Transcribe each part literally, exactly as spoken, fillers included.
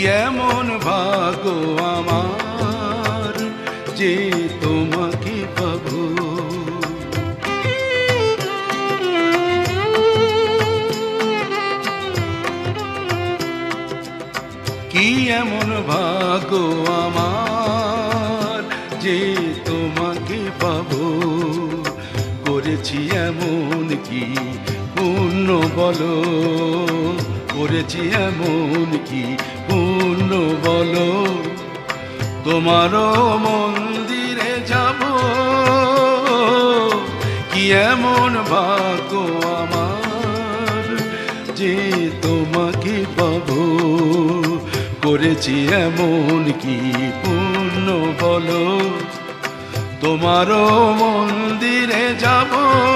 এমন ভাগ্য আমার যে তোমাকে পাবো। কি এমন ভাগ্য আমার যে তোমাকে পাবো। করেছি এমন কি পুণ্য বলো, করেছি এমন কি পুণ্য বলো, তোমারও মন্দিরে যাব। কি এমন ভাগ্য আমার যে তোমাকে পাবো। করেছি এমন কি পুণ্য বলো, তোমারও মন্দিরে যাব।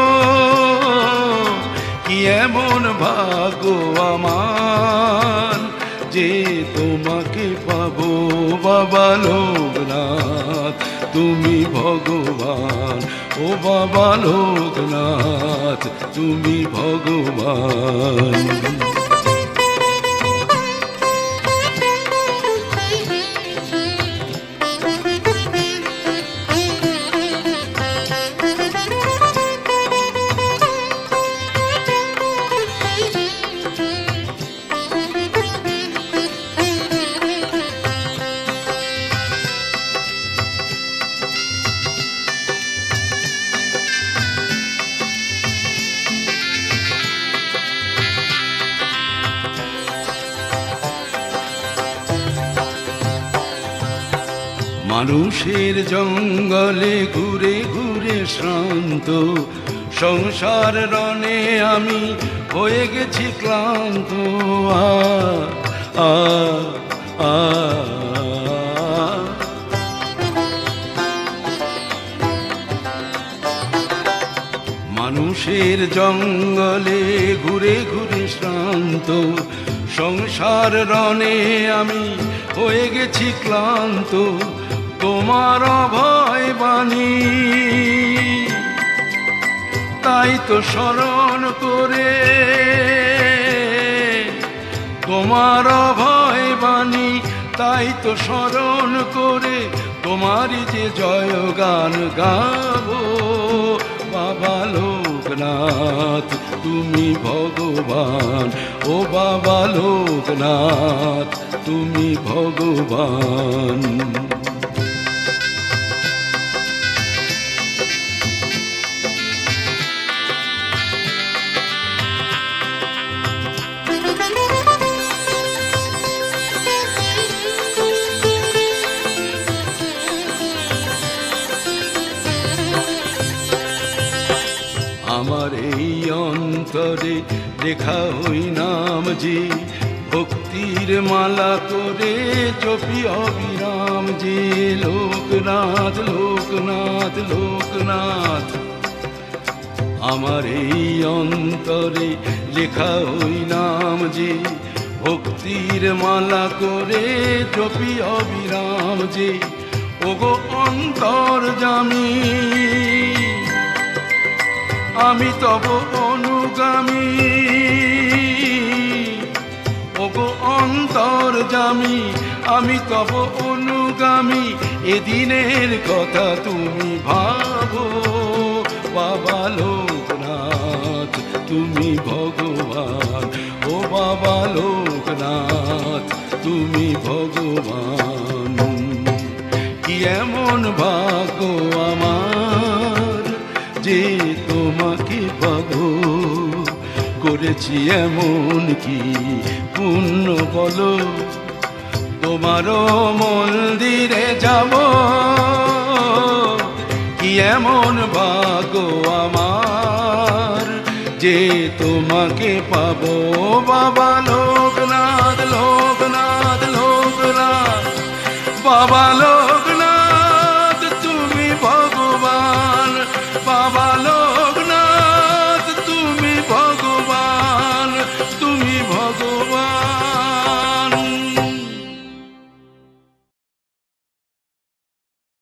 কি এমন ভাগ্য আমার যে তোমাকে পাবো। বাবা লোকনাথ তুমি ভগবান, ও বাবা লোকনাথ তুমি ভগবান। মানুষের জঙ্গলে ঘুরে ঘুরে শ্রান্ত, সংসার রণে আমি হয়ে গেছি ক্লান্ত। আ আ আ মানুষের জঙ্গলে ঘুরে ঘুরে শ্রান্ত, সংসার রণে আমি হয়ে গেছি ক্লান্ত। তোমার অভয় বাণী তাই তো স্মরণ করে, তোমার অভয় বাণী তাই তো স্মরণ করে, তোমারই যে জয় গান গাবো। বাবা লোকনাথ তুমি ভগবান, ও বাবা লোকনাথ তুমি ভগবান। আমার এই অন্তরে লেখা হই নাম যে, ভক্তির মালা করে জপি অবিরাম যে। লোকনাথ লোকনাথ লোকনাথ আমার এই অন্তরে লেখা হই নাম যে, ভক্তির মালা করে জপি অবিরাম যে। ওগো অন্তর্যামী আমি তব অনুগামী, ওগো অন্তর্যামী আমি তব অনুগামী। এদিনের কথা তুমি ভাবো। বাবা লোকনাথ তুমি ভগবান, ও বাবা লোকনাথ তুমি ভগবান। কি এমন ভাগ্য আমার যে তোমাকে পাবো। করেছি এমন কি পুণ্য বলো, তোমারও মন্দিরে যাব। কি এমন ভাগ্য আমার যে তোমাকে পাবো। বাবা লোকনাথ লোকনাথ লোকনাথ বাবা লোকনাথ তুমি ভগবান। বাবা লোকনাথ তুমি ভগবান, তুমি ভগবান।